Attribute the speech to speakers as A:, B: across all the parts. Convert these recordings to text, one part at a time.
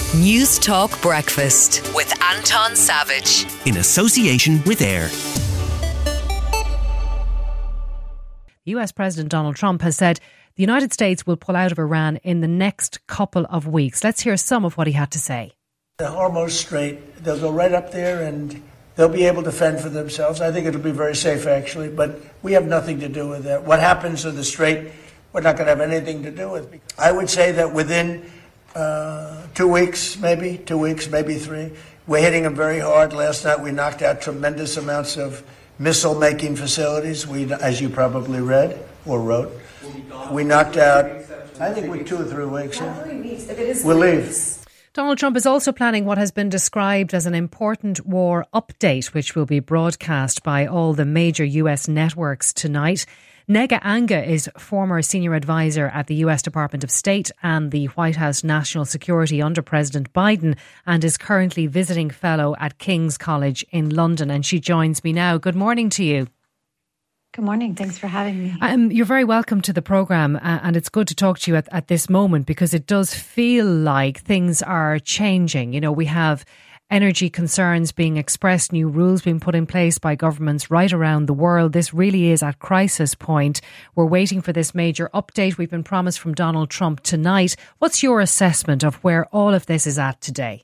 A: News Talk Breakfast with Anton Savage.
B: In association with AIR.
C: US President Donald Trump has said the United States will pull out of Iran in the next couple of weeks. Let's hear some of what he had to say.
D: The Hormuz Strait, they'll go right up there and they'll be able to fend for themselves. I think it'll be very safe, actually, but we have nothing to do with that. What happens to the Strait, we're not going to have anything to do with. I would say that within 2 weeks, maybe 3, we're hitting them very hard. Last night we knocked out tremendous amounts of missile-making facilities. We, as you probably read or wrote, we knocked out, I think we 2 or 3 weeks.
E: Not 3 weeks. If it is
D: we'll
E: 3
D: leave.
E: weeks.
C: Donald Trump is also planning what has been described as an important war update, which will be broadcast by all the major US networks tonight. Nega Anga is former senior advisor at the US Department of State and the White House National Security under President Biden and is currently visiting fellow at King's College in London. And she joins me now. Good morning to you.
F: Good morning. Thanks for having me.
C: You're very welcome to the programme and it's good to talk to you at this moment because it does feel like things are changing. You know, we have energy concerns being expressed, new rules being put in place by governments right around the world. This really is at crisis point. We're waiting for this major update we've been promised from Donald Trump tonight. What's your assessment of where all of this is at today?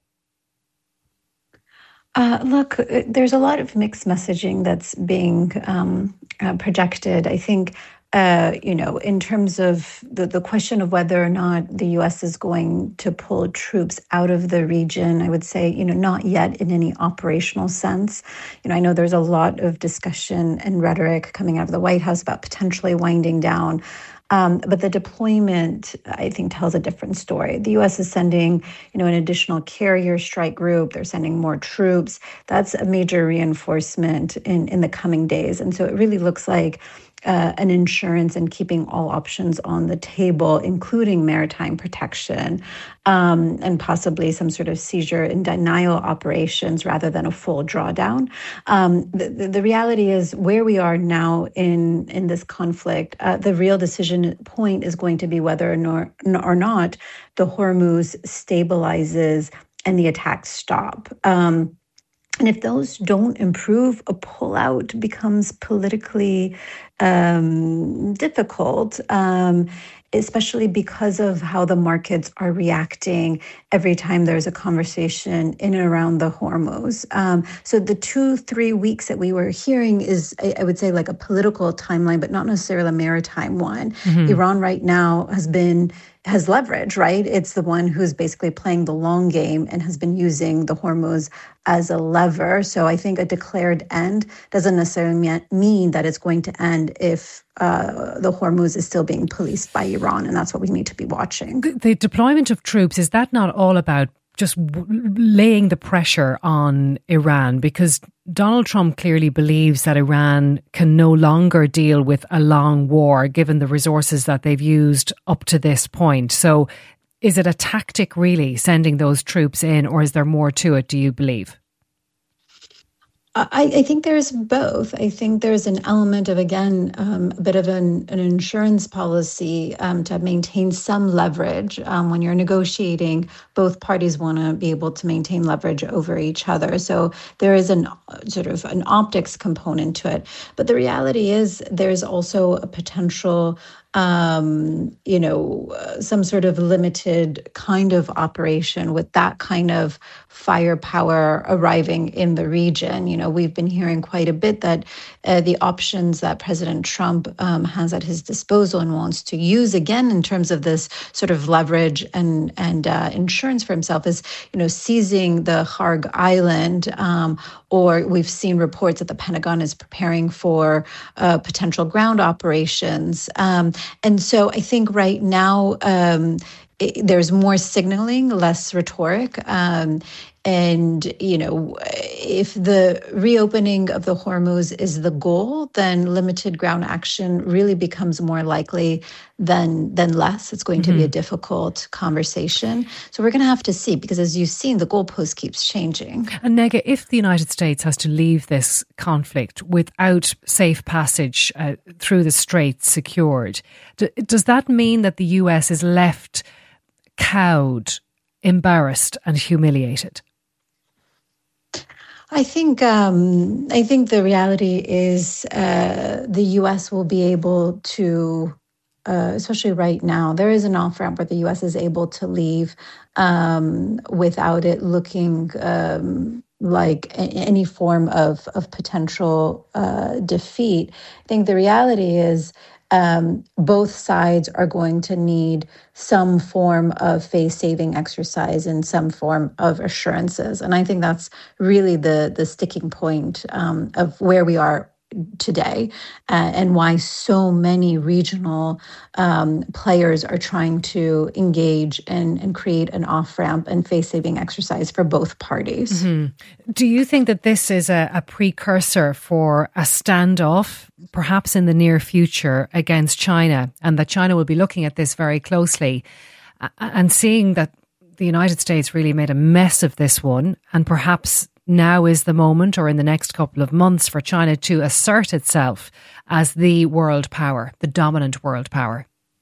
F: Look, there's a lot of mixed messaging that's being projected. I think, in terms of the question of whether or not the U.S. is going to pull troops out of the region, I would say, not yet in any operational sense. I know there's a lot of discussion and rhetoric coming out of the White House about potentially winding down. But the deployment, I think, tells a different story. The U.S. is sending, an additional carrier strike group. They're sending more troops. That's a major reinforcement in the coming days. And so it really looks like an insurance and keeping all options on the table, including maritime protection, and possibly some sort of seizure and denial operations rather than a full drawdown. The reality is where we are now in this conflict, the real decision point is going to be whether or not the Hormuz stabilizes and the attacks stop. And if those don't improve, a pullout becomes politically difficult, especially because of how the markets are reacting every time there's a conversation in and around the Hormuz. So the 2-3 weeks that we were hearing is, I would say, like a political timeline, but not necessarily a maritime one. Mm-hmm. Iran right now has leverage, right? It's the one who's basically playing the long game and has been using the Hormuz as a lever. So I think a declared end doesn't necessarily mean that it's going to end if the Hormuz is still being policed by Iran. And that's what we need to be watching.
C: The deployment of troops, is that not all about just laying the pressure on Iran? Because Donald Trump clearly believes that Iran can no longer deal with a long war, given the resources that they've used up to this point. So is it a tactic, really, sending those troops in, or is there more to it, do you believe?
F: I think there's both. I think there's an element of, again, a bit of an insurance policy to maintain some leverage. When you're negotiating, both parties want to be able to maintain leverage over each other. So there is an optics component to it. But the reality is there's also a potential some sort of limited kind of operation with that kind of firepower arriving in the region. We've been hearing quite a bit that the options that President Trump has at his disposal and wants to use again in terms of this sort of leverage and insurance for himself is, seizing the Harg Island, or we've seen reports that the Pentagon is preparing for potential ground operations. And so I think right now there's more signaling, less rhetoric. And, if the reopening of the Hormuz is the goal, then limited ground action really becomes more likely than less. It's going to be a difficult conversation. So we're going to have to see, because as you've seen, the goalpost keeps changing.
C: And Nega, if the United States has to leave this conflict without safe passage through the Strait secured, does that mean that the US is left cowed embarrassed and humiliated?
F: I think the reality is the U.S. will be able to, especially right now, there is an off-ramp where the U.S. is able to leave without it looking like any form of potential defeat. I think the reality is both sides are going to need some form of face-saving exercise and some form of assurances. And I think that's really the sticking point of where we are today and why so many regional players are trying to engage and create an off-ramp and face-saving exercise for both parties.
C: Mm-hmm. Do you think that this is a precursor for a standoff, perhaps in the near future, against China, and that China will be looking at this very closely and seeing that the United States really made a mess of this one, and perhaps now is the moment, or in the next couple of months, for China to assert itself as the world power, the dominant world power?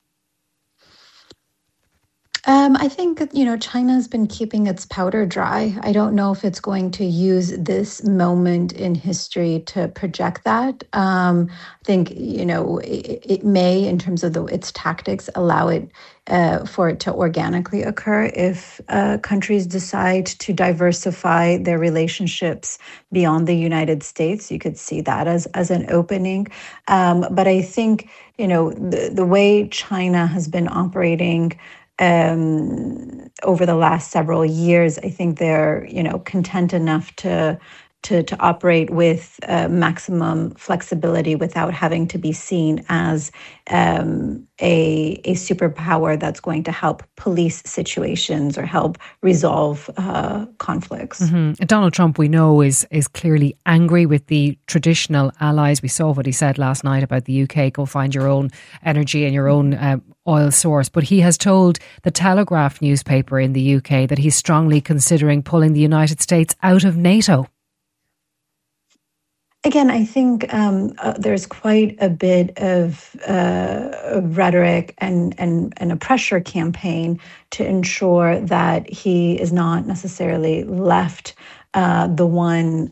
F: I think, China's been keeping its powder dry. I don't know if it's going to use this moment in history to project that. I think, it may, in terms of its tactics, allow it for it to organically occur if countries decide to diversify their relationships beyond the United States. You could see that as an opening. But I think, the way China has been operating over the last several years, I think they're, content enough to operate with maximum flexibility without having to be seen as a superpower that's going to help police situations or help resolve conflicts.
C: Mm-hmm. Donald Trump, we know, is clearly angry with the traditional allies. We saw what he said last night about the UK, go find your own energy and your own oil source. But he has told the Telegraph newspaper in the UK that he's strongly considering pulling the United States out of NATO.
F: Again, I think there's quite a bit of rhetoric and a pressure campaign to ensure that he is not necessarily left the one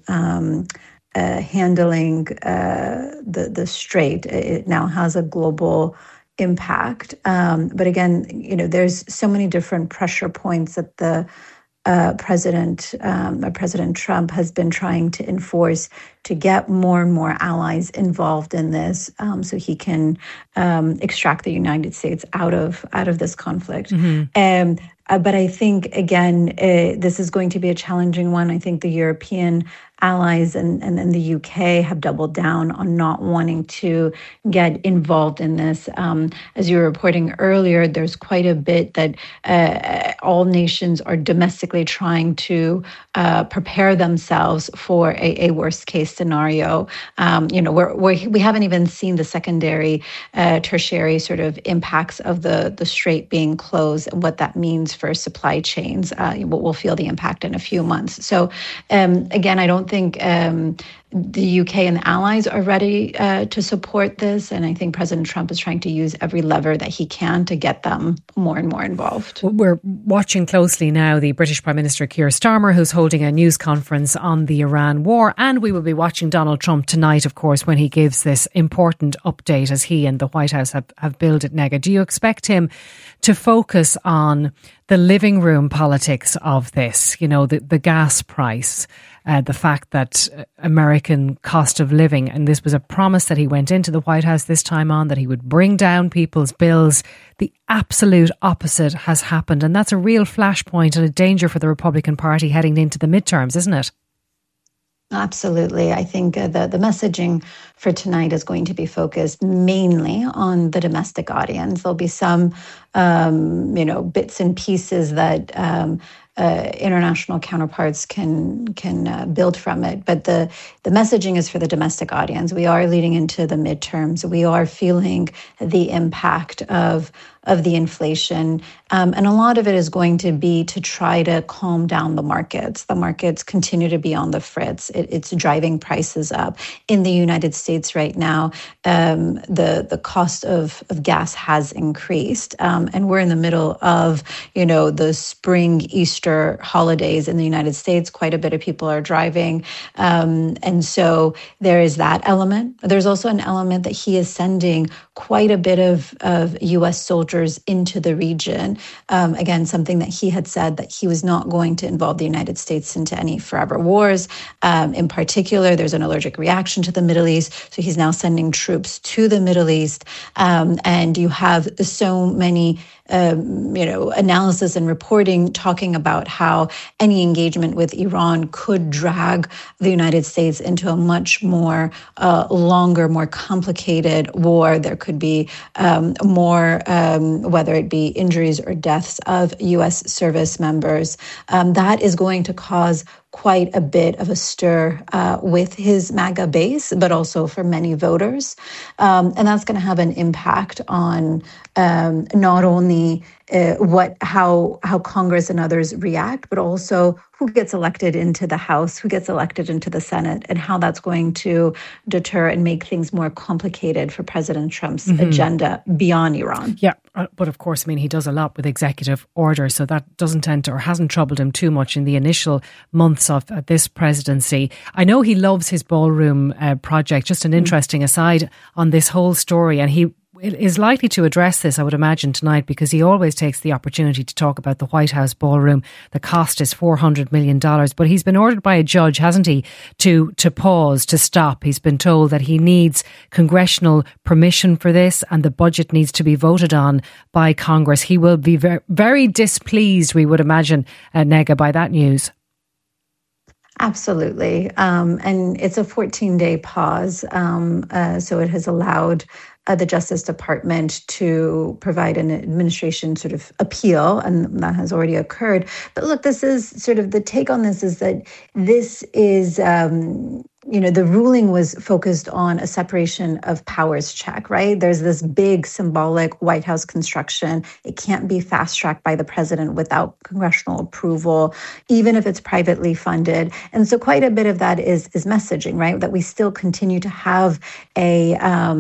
F: handling the strait. It now has a global impact. But again, there's so many different pressure points that the President Trump has been trying to enforce to get more and more allies involved in this, so he can extract the United States out of this conflict. Mm-hmm. But I think, again, this is going to be a challenging one. I think the European allies and the UK have doubled down on not wanting to get involved in this. As you were reporting earlier, there's quite a bit that all nations are domestically trying to prepare themselves for a worst case scenario. We haven't even seen the secondary, tertiary sort of impacts of the strait being closed and what that means for supply chains. We'll feel the impact in a few months. So again, I don't think the UK and the allies are ready to support this. And I think President Trump is trying to use every lever that he can to get them more and more involved.
C: We're watching closely now the British Prime Minister Keir Starmer, who's holding a news conference on the Iran war. And we will be watching Donald Trump tonight, of course, when he gives this important update as he and the White House have billed it, Nega. Do you expect him to focus on the living room politics of this, the gas price, the fact that American cost of living, and this was a promise that he went into the White House this time on, that he would bring down people's bills. The absolute opposite has happened. And that's a real flashpoint and a danger for the Republican Party heading into the midterms, isn't it?
F: Absolutely. I think the messaging for tonight is going to be focused mainly on the domestic audience. There'll be some, bits and pieces that international counterparts can build from it. But the messaging is for the domestic audience. We are leading into the midterms. We are feeling the impact of of the inflation. And a lot of it is going to be to try to calm down the markets. The markets continue to be on the fritz. It's driving prices up. In the United States right now, the cost of gas has increased. And we're in the middle of, the spring Easter holidays in the United States. Quite a bit of people are driving. And so there is that element. There's also an element that he is sending quite a bit of U.S. soldiers into the region. Again, something that he had said that he was not going to involve the United States into any forever wars. In particular, there's an allergic reaction to the Middle East. So he's now sending troops to the Middle East. And you have so many analysis and reporting talking about how any engagement with Iran could drag the United States into a much more longer, more complicated war. There could be more, whether it be injuries or deaths of U.S. service members. That is going to cause quite a bit of a stir with his MAGA base, but also for many voters. And that's going to have an impact on not only how Congress and others react, but also who gets elected into the House, who gets elected into the Senate, and how that's going to deter and make things more complicated for President Trump's agenda beyond Iran.
C: Yeah, but of course, he does a lot with executive order, so that doesn't tend to, or hasn't troubled him too much in the initial months of this presidency. I know he loves his ballroom project. Just an interesting aside on this whole story, and he is likely to address this, I would imagine, tonight, because he always takes the opportunity to talk about the White House ballroom. The cost is $400 million, but he's been ordered by a judge, hasn't he, to pause, to stop. He's been told that he needs congressional permission for this, and the budget needs to be voted on by Congress. He will be very, very displeased, we would imagine, Nega, by that news.
F: Absolutely. And it's a 14-day pause. So it has allowed the Justice Department to provide an administration sort of appeal, and that has already occurred. But look, this is sort of the take on this is that this is, the ruling was focused on a separation of powers check, right? There's this big symbolic White House construction. It can't be fast-tracked by the president without congressional approval, even if it's privately funded. And so quite a bit of that is messaging, right? That we still continue to have a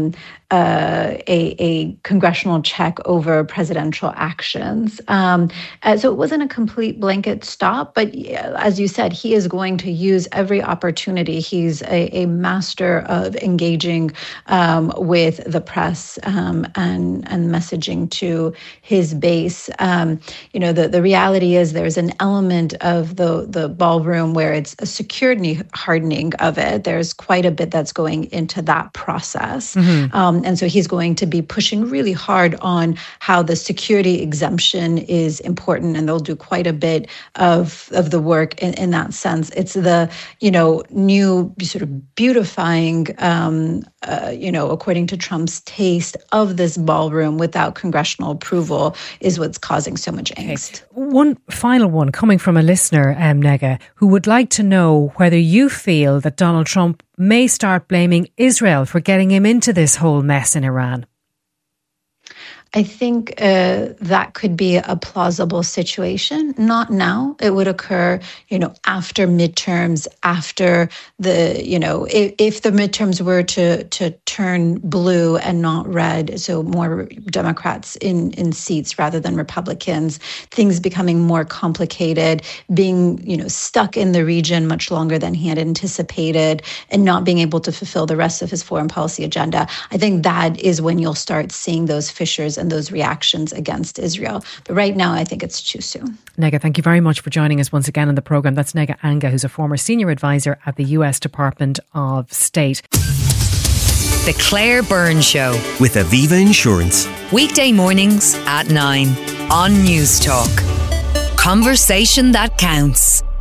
F: congressional check over presidential actions. So it wasn't a complete blanket stop, but as you said, he is going to use every opportunity. He's a master of engaging with the press and messaging to his base. The reality is there's an element of the ballroom where it's a security hardening of it. There's quite a bit that's going into that process. And so he's going to be pushing really hard on how the security exemption is important, and they'll do quite a bit of the work in that sense. It's the, new sort of beautifying, according to Trump's taste of this ballroom without congressional approval is what's causing so much angst.
C: One final one coming from a listener, Nega, who would like to know whether you feel that Donald Trump may start blaming Israel for getting him into this whole mess in Iran.
F: I think that could be a plausible situation. Not now. It would occur, after midterms, after if the midterms were to turn blue and not red, so more Democrats in seats rather than Republicans, things becoming more complicated, being, stuck in the region much longer than he had anticipated, and not being able to fulfill the rest of his foreign policy agenda. I think that is when you'll start seeing those fissures and those reactions against Israel. But right now, I think it's too soon.
C: Nega, thank you very much for joining us once again on the programme. That's Nega Anga, who's a former senior advisor at the US Department of State.
A: The Claire Byrne Show.
B: With Aviva Insurance.
A: Weekday mornings at 9 on News Talk. Conversation that counts.